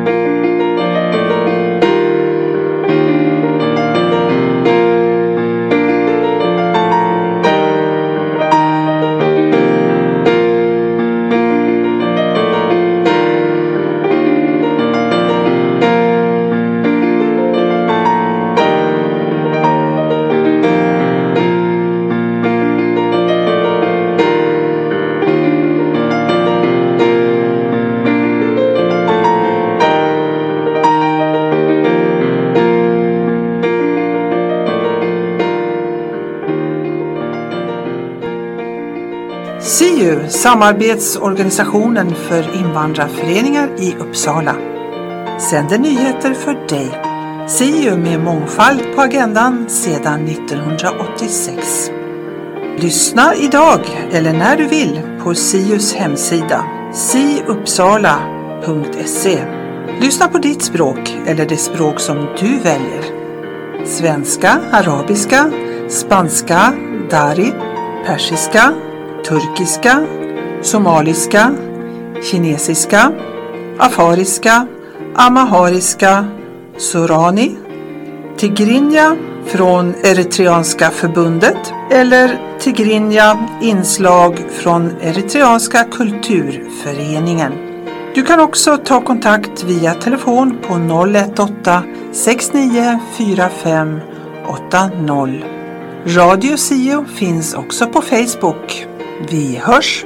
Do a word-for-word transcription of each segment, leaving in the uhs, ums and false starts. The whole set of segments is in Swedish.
S I U, samarbetsorganisationen för invandrarföreningar i Uppsala, sänder nyheter för dig. S I U med mångfald på agendan sedan nittonhundraåttiosex. Lyssna idag eller när du vill på S I U:s hemsida siuppsala punkt se. Lyssna på ditt språk eller det språk som du väljer. Svenska, arabiska, spanska, dari, persiska, turkiska, somaliska, kinesiska, afariska, amahariska, sorani, tigrinja från Eritreanska förbundet eller tigrinja inslag från Eritreanska kulturföreningen. Du kan också ta kontakt via telefon på noll ett åtta sex nio fyra fem åtta noll. Radio S I U finns också på Facebook. Vi hörs!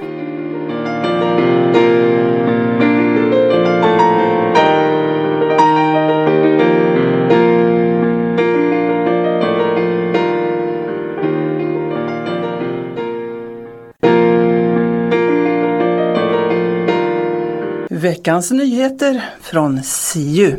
Veckans nyheter från S I U.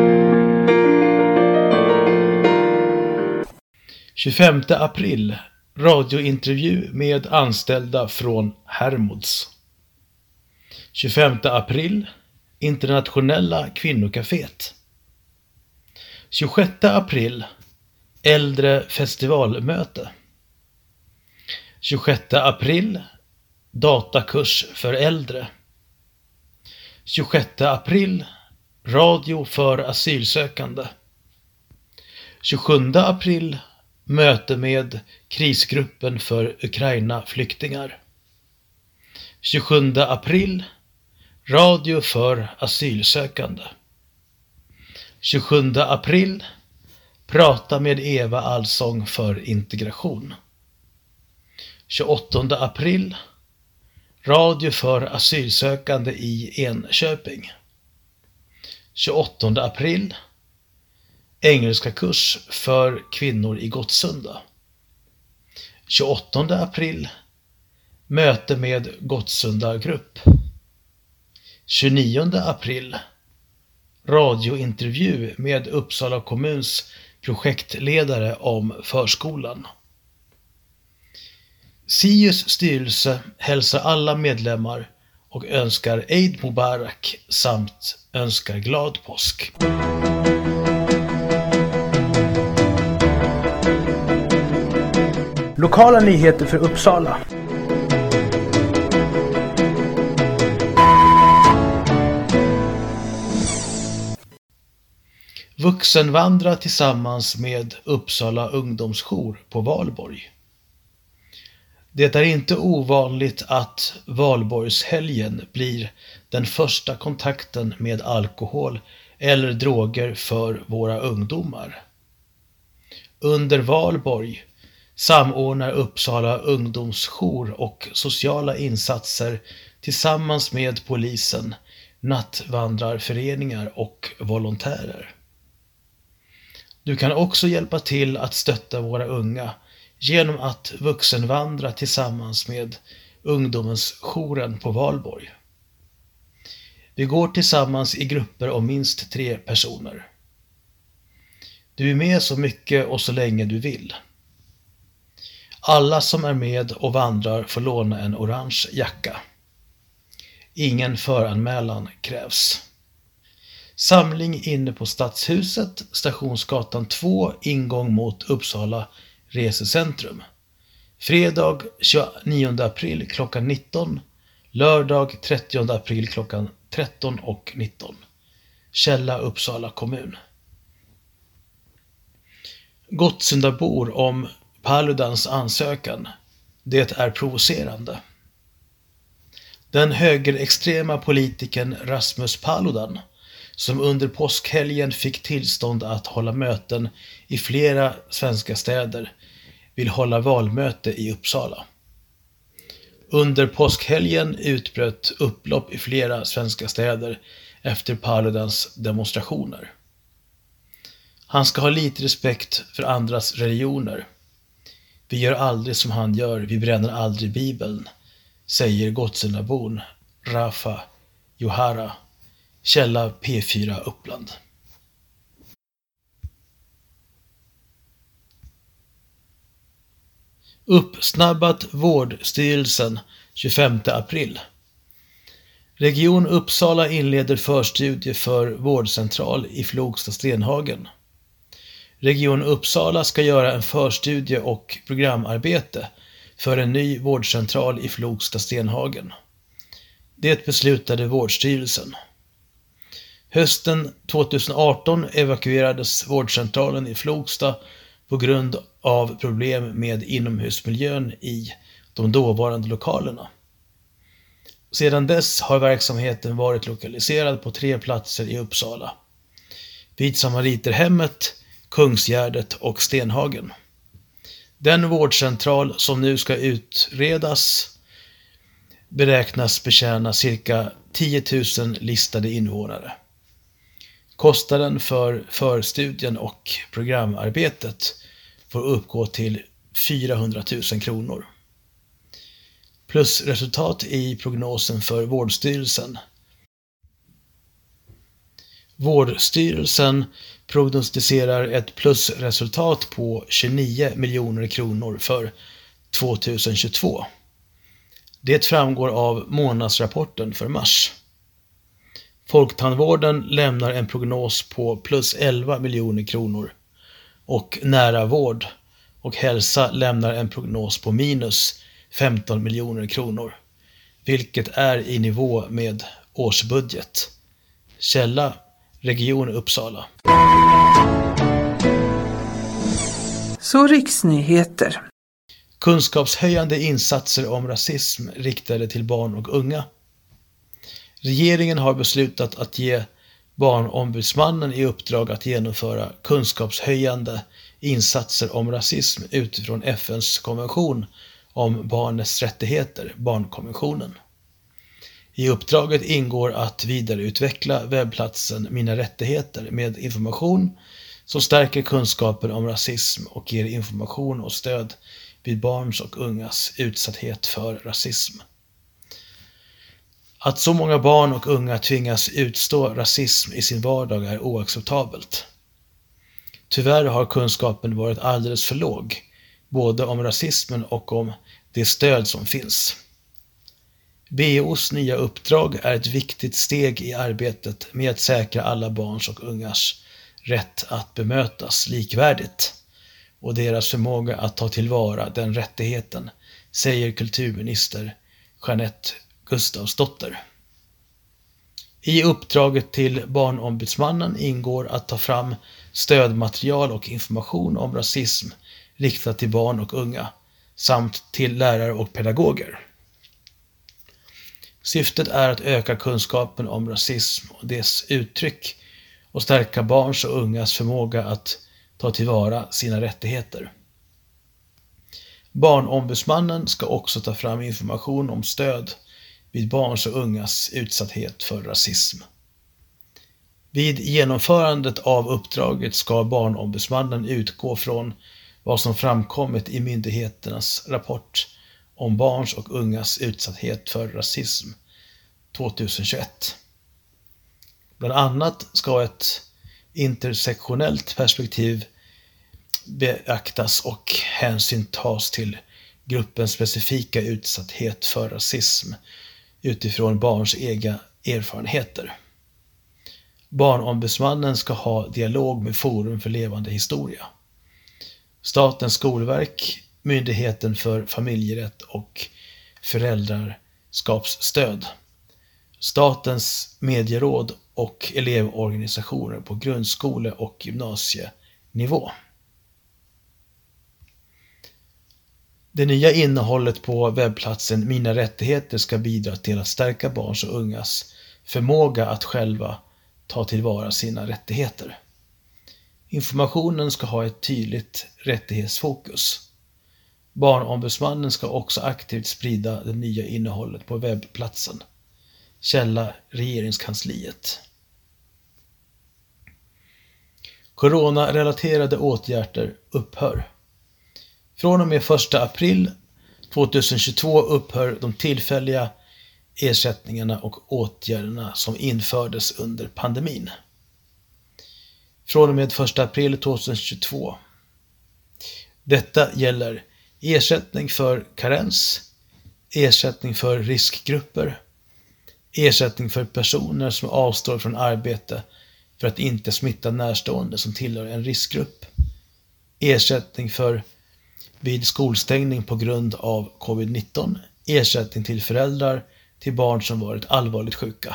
tjugofemte april, radiointervju med anställda från Hermods. tjugofemte april, internationella kvinnokaféet. tjugosjätte april, äldre festivalmöte. tjugosjätte april, datakurs för äldre. tjugosjätte april, radio för asylsökande. tjugosjunde april, möte med krisgruppen för Ukraina-flyktingar. tjugosjunde april, radio för asylsökande. tjugosjunde april, prata med Eva Allsång för integration. tjugoåttonde april, radio för asylsökande i Enköping. tjugoåttonde april, engelska kurs för kvinnor i Gottsunda. tjugoåttonde april, möte med Gottsunda grupp. tjugonionde april, radiointervju med Uppsala kommuns projektledare om förskolan. S I U:s styrelse hälsar alla medlemmar och önskar Eid Mubarak samt önskar glad påsk. Lokala nyheter för Uppsala. Vuxenvandra tillsammans med Uppsala ungdomsjour på Valborg. Det är inte ovanligt att Valborgshelgen blir den första kontakten med alkohol eller droger för våra ungdomar. Under Valborg samordnar Uppsala ungdomsjour och sociala insatser tillsammans med polisen, nattvandrarföreningar och volontärer. Du kan också hjälpa till att stötta våra unga genom att vuxenvandra tillsammans med ungdomens jouren på Valborg. Vi går tillsammans i grupper om minst tre personer. Du är med så mycket och så länge du vill. Alla som är med och vandrar får låna en orange jacka. Ingen föranmälan krävs. Samling inne på Stadshuset, Stationsgatan två, ingång mot Uppsala resecentrum. Fredag tjugonionde april klockan nitton, lördag trettionde april klockan tretton och nitton. Källa Uppsala kommun. Gottsundabor om Paludans ansökan. Det är provocerande. Den högerextrema politikern Rasmus Paludan, som under påskhelgen fick tillstånd att hålla möten i flera svenska städer, vill hålla valmöte i Uppsala. Under påskhelgen utbröt upplopp i flera svenska städer efter Paludans demonstrationer. Han ska ha lite respekt för andras religioner. Vi gör aldrig som han gör, vi bränner aldrig Bibeln, säger Gottsundabon Rafa Johara. Källa P fyra Uppland. Uppsnabbat Vårdstyrelsen tjugofemte april. Region Uppsala inleder förstudie för vårdcentral i Flogsta-Stenhagen. Region Uppsala ska göra en förstudie och programarbete för en ny vårdcentral i Flogsta-Stenhagen. Det beslutade Vårdstyrelsen. Hösten tjugoarton evakuerades vårdcentralen i Flogsta på grund av problem med inomhusmiljön i de dåvarande lokalerna. Sedan dess har verksamheten varit lokaliserad på tre platser i Uppsala: vid Samariterhemmet, Kungsgärdet och Stenhagen. Den vårdcentral som nu ska utredas beräknas betjäna cirka tio tusen listade invånare. Kostnaden för förstudien och programarbetet får uppgå till fyrahundratusen kronor. Plus resultat i prognosen för Vårdstyrelsen. Vårdstyrelsen prognostiserar ett plusresultat på tjugonio miljoner kronor för tjugohundratjugotvå. Det framgår av månadsrapporten för mars. Folktandvården lämnar en prognos på plus elva miljoner kronor och nära vård och hälsa lämnar en prognos på minus femton miljoner kronor, vilket är i nivå med årsbudget. Källa Region Uppsala. Så riksnyheter. Kunskapshöjande insatser om rasism riktade till barn och unga. Regeringen har beslutat att ge Barnombudsmannen i uppdrag att genomföra kunskapshöjande insatser om rasism utifrån F N:s konvention om barnets rättigheter, barnkonventionen. I uppdraget ingår att vidareutveckla webbplatsen Mina rättigheter med information som stärker kunskapen om rasism och ger information och stöd vid barns och ungas utsatthet för rasism. Att så många barn och unga tvingas utstå rasism i sin vardag är oacceptabelt. Tyvärr har kunskapen varit alldeles för låg, både om rasismen och om det stöd som finns. B O:s nya uppdrag är ett viktigt steg i arbetet med att säkra alla barns och ungas rätt att bemötas likvärdigt och deras förmåga att ta tillvara den rättigheten, säger kulturminister Jeanette Gustafsdotter. I uppdraget till Barnombudsmannen ingår att ta fram stödmaterial och information om rasism riktat till barn och unga samt till lärare och pedagoger. Syftet är att öka kunskapen om rasism och dess uttryck och stärka barns och ungas förmåga att ta tillvara sina rättigheter. Barnombudsmannen ska också ta fram information om stöd vid barns och ungas utsatthet för rasism. Vid genomförandet av uppdraget ska Barnombudsmannen utgå från vad som framkommit i myndigheternas rapport om barns och ungas utsatthet för rasism tjugohundratjugoett. Bland annat ska ett intersektionellt perspektiv beaktas och hänsyn tas till gruppens specifika utsatthet för rasism utifrån barns egna erfarenheter. Barnombudsmannen ska ha dialog med Forum för levande historia, Statens skolverk, Myndigheten för familjerätt och föräldraskapsstöd, Statens medieråd och elevorganisationer på grundskole- och gymnasienivå. Det nya innehållet på webbplatsen Mina rättigheter ska bidra till att stärka barns och ungas förmåga att själva ta tillvara sina rättigheter. Informationen ska ha ett tydligt rättighetsfokus. Barnombudsmannen ska också aktivt sprida det nya innehållet på webbplatsen. Källa Regeringskansliet. Coronarelaterade åtgärder upphör. Från och med första april tjugohundratjugotvå upphör de tillfälliga ersättningarna och åtgärderna som infördes under pandemin. Från och med första april tjugohundratjugotvå. Detta gäller ersättning för karens, ersättning för riskgrupper, ersättning för personer som avstår från arbete för att inte smitta närstående som tillhör en riskgrupp, ersättning för vid skolstängning på grund av covid nitton, ersättning till föräldrar till barn som varit allvarligt sjuka.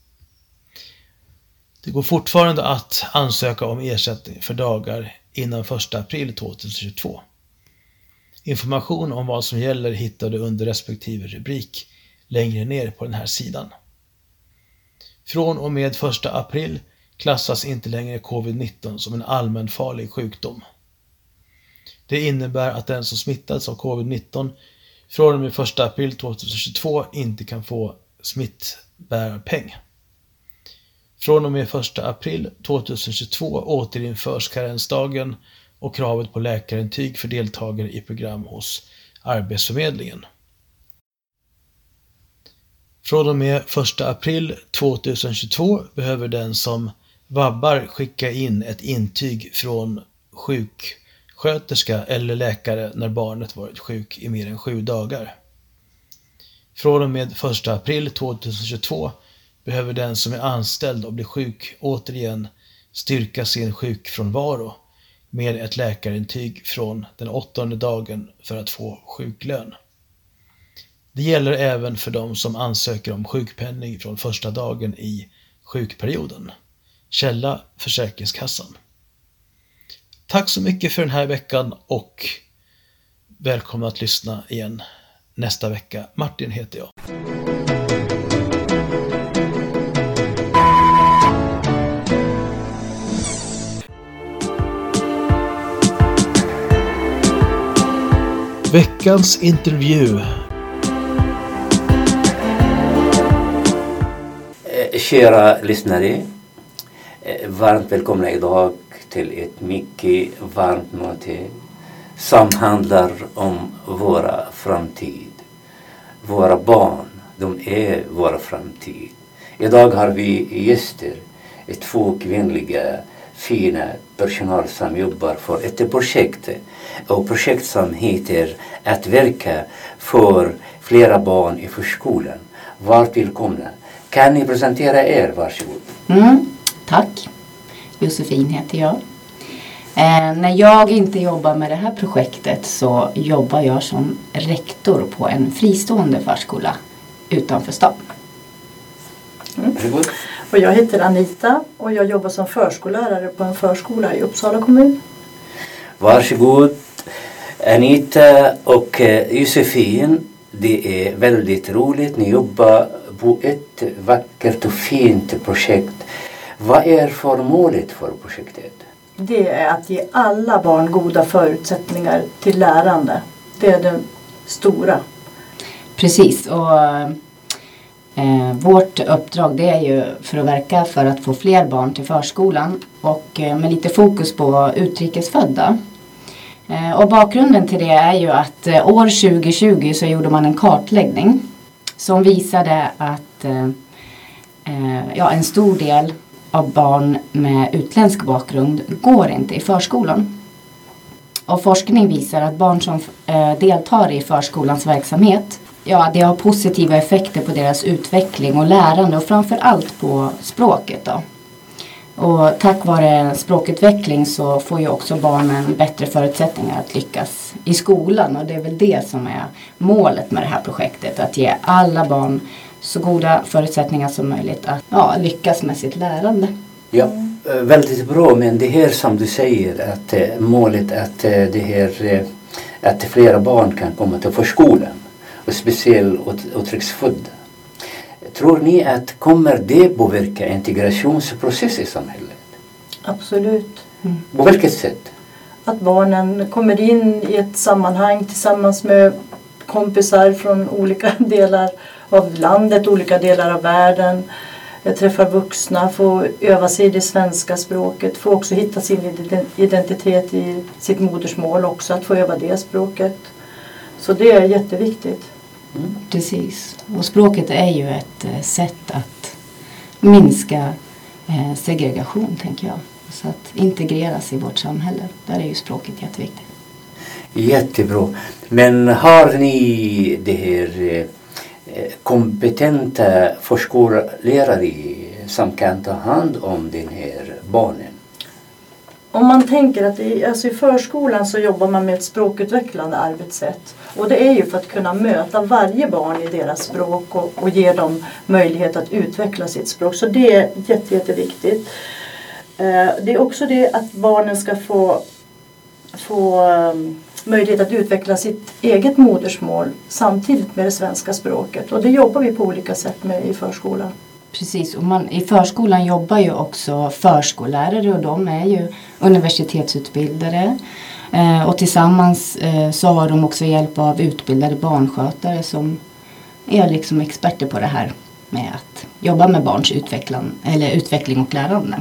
Det går fortfarande att ansöka om ersättning för dagar innan första april tjugohundratjugotvå. Information om vad som gäller hittar du under respektive rubrik längre ner på den här sidan. Från och med första april klassas inte längre covid nitton som en allmänfarlig sjukdom. Det innebär att den som smittats av covid nitton från och med första april tjugohundratjugotvå inte kan få smittbärarpeng. Från och med första april tjugohundratjugotvå återinförs karensdagen och kravet på läkarintyg för deltagare i program hos Arbetsförmedlingen. Från och med första april tjugohundratjugotvå behöver den som vabbar skicka in ett intyg från sjuksköterska eller läkare när barnet varit sjuk i mer än sju dagar. Från och med första april tjugohundratjugotvå behöver den som är anställd och blir sjuk återigen styrka sin sjukfrånvaro med ett läkarintyg från den åttonde dagen för att få sjuklön. Det gäller även för de som ansöker om sjukpenning från första dagen i sjukperioden. Källa Försäkringskassan. Tack så mycket för den här veckan och välkomna att lyssna igen nästa vecka. Martin heter jag. Veckans intervju. Kära lyssnare, varmt välkomna idag till ett mycket varmt möte som handlar om våra framtid. Våra barn, de är vår framtid. Idag har vi gäster, två kvinnliga fina personal som jobbar för ett projekt. Och projekt som heter Att verka för flera barn i förskolan. Varmt välkomna. Kan ni presentera er? Varsågod. Mm, tack. Josefin heter jag. Eh, när jag inte jobbar med det här projektet så jobbar jag som rektor på en fristående förskola utanför stan. Mm. Varsågod. Och jag heter Anita och jag jobbar som förskollärare på en förskola i Uppsala kommun. Varsågod. Anita och Josefin, det är väldigt roligt. Ni jobbar på ett vackert och fint projekt. Vad är för målet för projektet? Det är att ge alla barn goda förutsättningar till lärande. Det är det stora. Precis, och eh, vårt uppdrag det är ju för att verka för att få fler barn till förskolan och eh, med lite fokus på utrikesfödda. Eh, och bakgrunden till det är ju att eh, år tjugo tjugo så gjorde man en kartläggning som visade att eh, eh, ja, en stor del av barn med utländsk bakgrund går inte i förskolan. Och forskning visar att barn som eh, deltar i förskolans verksamhet, ja, det har positiva effekter på deras utveckling och lärande och framför allt på språket då. Och tack vare språkutveckling så får ju också barnen bättre förutsättningar att lyckas i skolan. Och det är väl det som är målet med det här projektet. Att ge alla barn så goda förutsättningar som möjligt att ja, lyckas med sitt lärande. Ja, väldigt bra, men det här som du säger att eh, målet att eh, det här eh, att flera barn kan komma till förskolan och speciellt uttrycksfödda. Tror ni att kommer det påverka integrationsprocess i samhället? Absolut. Mm. På vilket sätt? Att barnen kommer in i ett sammanhang tillsammans med kompisar från olika delar av landet, olika delar av världen. Träffar vuxna, får öva sig i det svenska språket, får också hitta sin identitet i sitt modersmål också, att få öva det språket. Så det är jätteviktigt. Mm. Precis. Och språket är ju ett sätt att minska eh, segregation, tänker jag. Så att integreras i vårt samhälle. Där är ju språket jätteviktigt. Jättebra. Men har ni det här eh, kompetenta förskollärare som kan ta hand om den här barnen? Om man tänker att i, alltså i förskolan så jobbar man med ett språkutvecklande arbetssätt. Och det är ju för att kunna möta varje barn i deras språk och, och ge dem möjlighet att utveckla sitt språk. Så det är jätte, jätteviktigt. Eh, det är också det att barnen ska få, få um, möjlighet att utveckla sitt eget modersmål samtidigt med det svenska språket. Och det jobbar vi på olika sätt med i förskolan. Precis, och man, i förskolan jobbar ju också förskollärare och de är ju universitetsutbildade. Eh, och tillsammans eh, så har de också hjälp av utbildade barnskötare som är liksom experter på det här med att jobba med barns utveckling, eller utveckling och lärande.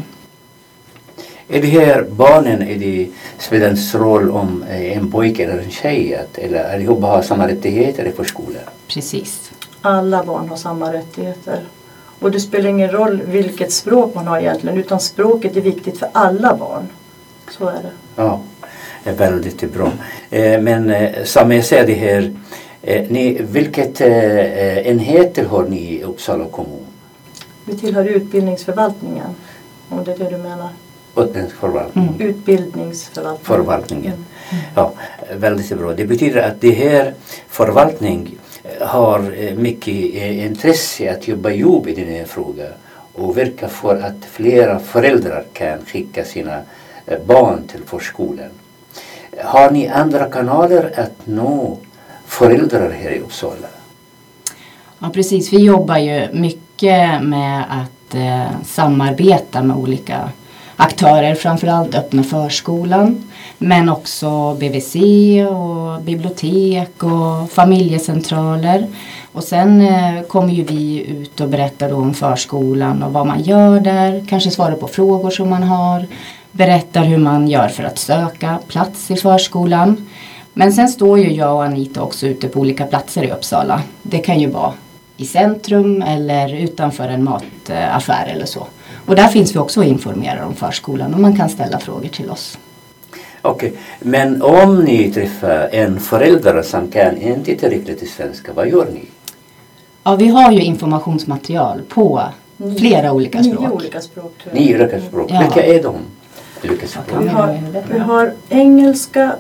Är det här barnen, är det spelens roll om en pojke eller en tjej, eller allihopa har samma rättigheter i förskolan? Precis. Alla barn har samma rättigheter. Och det spelar ingen roll vilket språk man har egentligen, utan språket är viktigt för alla barn. Så är det. Ja, det är väldigt bra. Eh, men eh, som jag säger det här, eh, ni, vilket eh, enheter har ni i Uppsala kommun? Vi tillhör utbildningsförvaltningen, om det är det du menar. Utbildningsförvaltningen. Mm. Utbildningsförvaltningen. Förvaltningen. Mm. Ja, väldigt bra. Det betyder att det här förvaltning har mycket intresse att jobba jobb i den här frågan och verka för att flera föräldrar kan skicka sina barn till förskolan. Har ni andra kanaler att nå föräldrar här i Uppsala? Ja, precis. Vi jobbar ju mycket med att eh, samarbeta med olika aktörer, framförallt öppna förskolan, men också B V C och bibliotek och familjecentraler. Och sen eh, kommer ju vi ut och berättar då om förskolan och vad man gör där, kanske svarar på frågor som man har, berättar hur man gör för att söka plats i förskolan. Men sen står ju jag och Anita också ute på olika platser i Uppsala. Det kan ju vara i centrum eller utanför en mataffär eller så. Och där finns vi också och informerar om förskolan och man kan ställa frågor till oss. Okej, okay. Men om ni träffar en förälder som kan inte tillräckligt i svenska, vad gör ni? Ja, vi har ju informationsmaterial på Nio. flera olika språk. Nio olika språk. Tror jag. Nio olika språk. Ja. Vilka är de? Olika språk? Vi har, vi har engelska,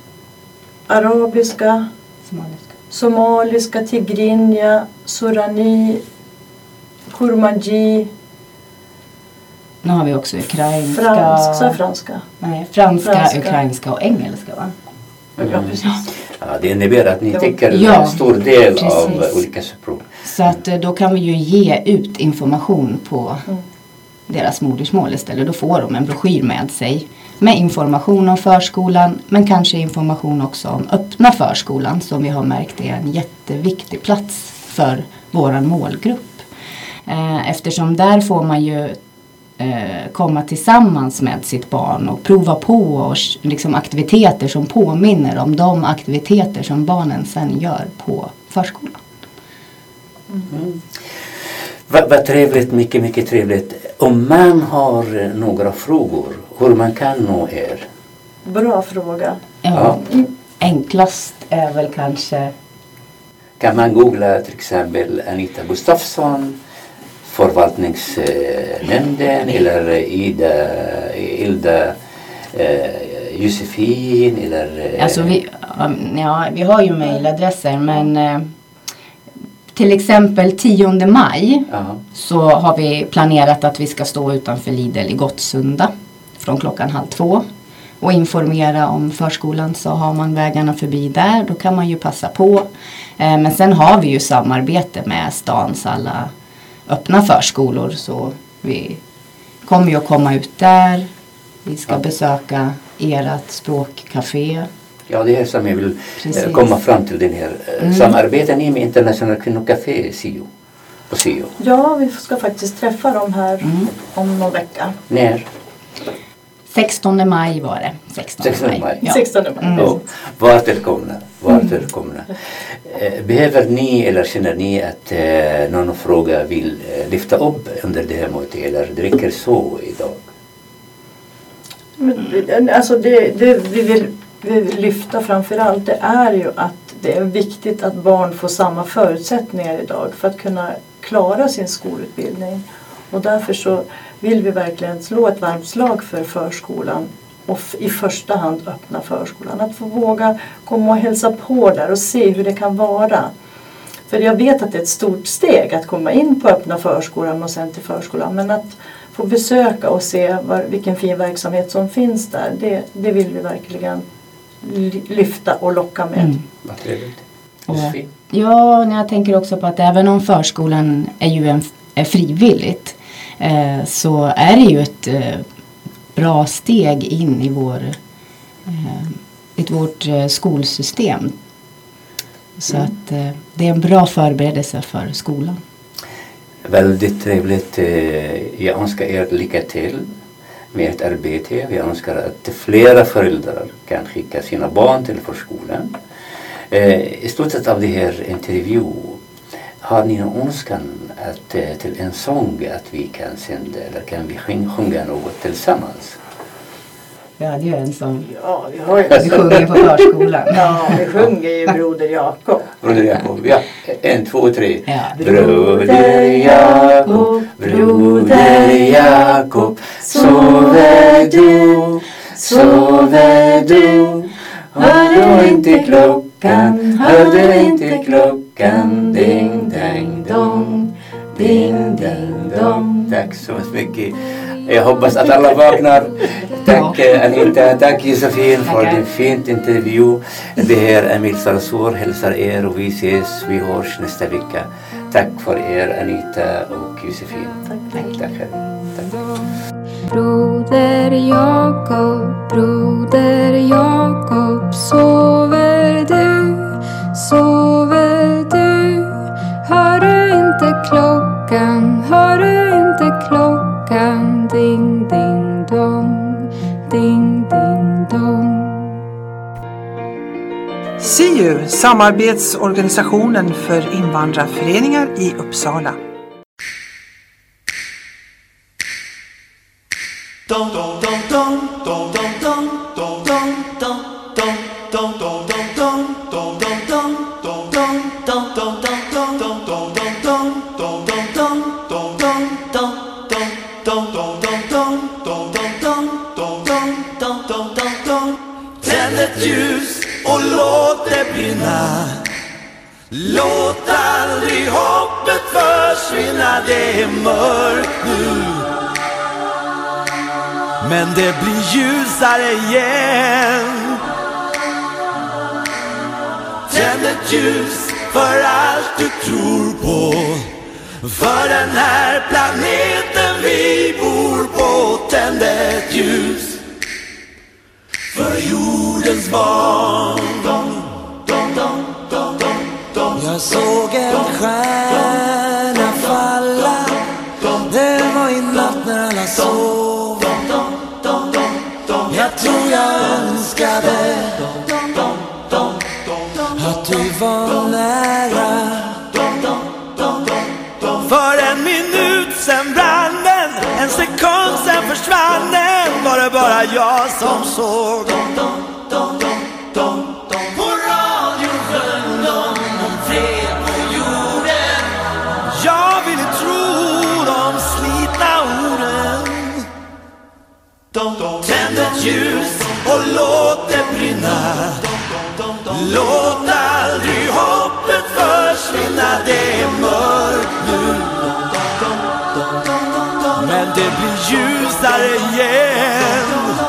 arabiska, Somaliska. somaliska, tigrinja, surani, kurmanji, Nu har vi också ukrainska. franska, franska. Nej, franska, Franska. ukrainska och engelska, va? Ja, precis. Ja, det innebär att ni Ja. täcker Ja, en stor del precis. av olika språk. Så att eh, då kan vi ju ge ut information på Mm. deras modersmål istället. Då får de en broschyr med sig med information om förskolan, men kanske information också om öppna förskolan som vi har märkt är en jätteviktig plats för våran målgrupp. Eh, Eftersom där får man ju eh, komma tillsammans med sitt barn och prova på och liksom aktiviteter som påminner om de aktiviteter som barnen sen gör på förskolan. Mm. Vad va trevligt, mycket, mycket trevligt. Om man har några frågor, hur man kan nå er? Bra fråga. Ja. Enklast är väl kanske... Kan man googla till exempel Anita Gustafsson, förvaltningsnämnden, eller Ida, Ilda eh, Josefin, eller... Eh, Alltså vi, ja, vi har ju mejladresser, men eh, till exempel tionde maj Ja. så har vi planerat att vi ska stå utanför Lidl i Gottsunda från klockan halv två och informera om förskolan. Så har man vägarna förbi där, då kan man ju passa på. Eh, men sen har vi ju samarbete med stans alla öppna förskolor, så vi kommer ju att komma ut där. Vi ska Ja. besöka ert språkcafé. Ja, det är som jag vill Precis. eh, komma fram till den här. Mm. Samarbetar ni med Internationella kvinnokafé S I O? På S I O? Ja, vi ska faktiskt träffa dem här Mm. om någon vecka. När? sextonde maj var det. sextonde, sextonde maj. Ja. sextonde maj. Mm. Ja, vart välkomna. Vart välkomna. Eh, Behöver ni eller känner ni att eh, någon fråga vill eh, lyfta upp under det här mötet, eller det räcker så idag? Men, alltså det, det vi, vill, vi vill lyfta framförallt, det är ju att det är viktigt att barn får samma förutsättningar idag för att kunna klara sin skolutbildning. Och därför så vill vi verkligen slå ett varmt slag för förskolan och f- i första hand öppna förskolan. Att få våga komma och hälsa på där och se hur det kan vara. För jag vet att det är ett stort steg att komma in på öppna förskolan och sen till förskolan. Men att få besöka och se var, vilken fin verksamhet som finns där, det, det vill vi verkligen ly- lyfta och locka med. Mm. Vad trevligt. Och, Josefin? ja, jag tänker också på att även om förskolan är ju en, är frivilligt eh, så är det ju ett eh, bra steg in i vår, eh, i vårt eh, skolsystem. Så Mm. att eh, det är en bra förberedelse för skolan. Väldigt trevligt. eh, Jag önskar er lycka till med ert arbete. Vi önskar att flera föräldrar kan skicka sina barn till förskolan. Eh, I slutet av det här intervju, har ni någon önskan att, eh, till en sång att vi kan sända, eller kan vi sjung- sjunga något tillsammans? Ja, det är en sång. Ja, vi har ju Vi sjunger på förskolan. Ja, vi sjunger ju Broder Jakob. Broder Jakob, ja. En, två, tre. Ja. Broder Jakob, Broder Jakob, sover du, sover du. Hör du inte klockan, hör du inte klockan, ding, ding, dong, ding, ding, dong. Tack så mycket. Jag hoppas att alla vaknar. Tack eh, Anita, tack Josefin för Tackar. din fint intervju. Det här är Emil Salazar, hälsar er och vi ses, vi hörs nästa vecka. Tack för er Anita och Josefin. Tack. Tack själv. Tack. Broder Jakob, broder Jakob, sover du, sover du? Hör du inte klockan, hör du inte klockan, ding, ding, dong, ding, ding, dong. S I U, samarbetsorganisationen för invandrarföreningar i Uppsala. Tänd ett ljus och låt det brinna. Låt aldrig hoppet försvinna. Det är mörkt nu, men det blir ljusare igen. Tänd ett ljus för allt du tror på, för den här planeten vi bor på. Tänd ett ljus för jordens barn. Jag såg en stjärna falla. Det var i natt när alla sov. Jag tror jag önskade att du var nära. För en minut sen brann den, en sekund sen försvann den. Var det bara jag som såg? På radion sjöng de om fred på jorden. Jag ville tro de slitna orden. Tänd ett ljus och låt det brinna. Låt aldrig hoppet försvinna. försvinna, det är mörkt nu. Men det blir ljusare igen.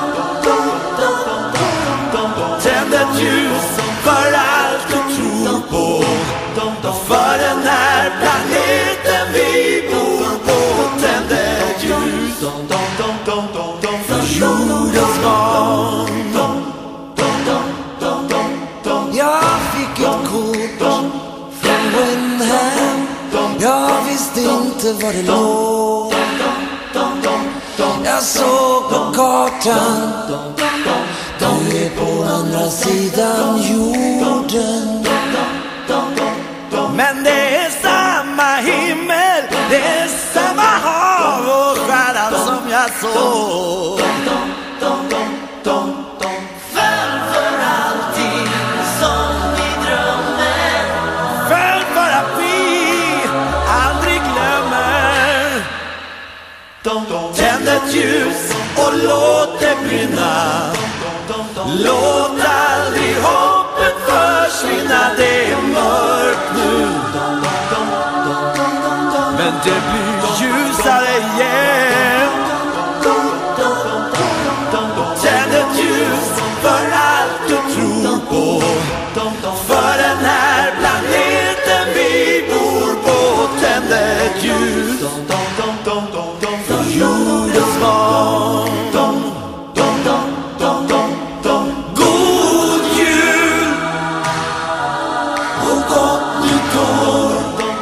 Tänd ett ljus för allt du tror på, för den här planeten vi bor på. Tänd ett ljus för jordens barn. Jag fick ett kort från Wenham. Jag visste inte var det låg. Jag såg på kartan, du är på andra sidan jorden. Men det är samma himmel, det är samma hav och stjärnan som jag såg. Föll för allting som vi drömmer, föll för att vi aldrig glömmer. Tänd ett ljus och låt det brinna. Låt aldrig hoppet försvinna, det är mörkt nu. Men det blir ljusare igen. Tänd ett ljus för allt du tror på, för den här planeten vi bor på. Tänd ett ljus för jordens barn. God jul och gott nytt år.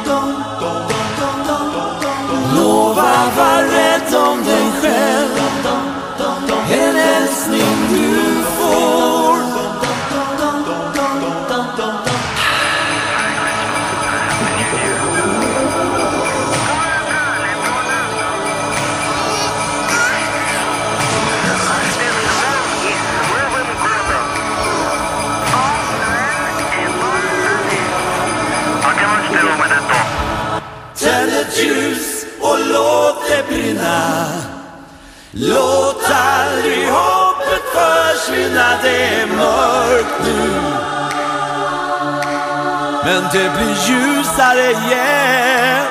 Lova var rädd om dig själv, en älskning du får. Tänd ett ljus och låt det brinna. Låt aldrig hoppet försvinna, det är mörkt nu. Men det blir ljusare igen.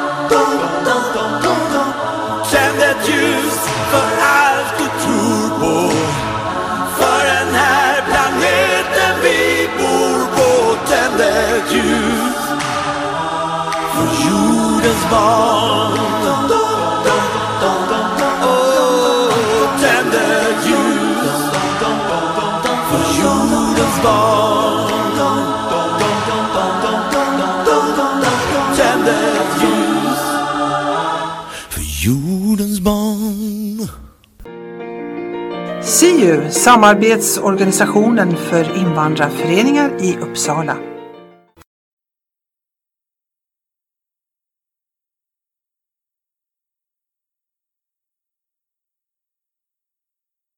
Tänd ett ljus för allt du tror på, för den här planeten vi bor på. Tänd ett ljus för jordens barn. Oh, tänd ett ljus för jordens barn. Tänd ett ljus för jordens barn. S I U, samarbetsorganisationen för invandrarföreningar i Uppsala.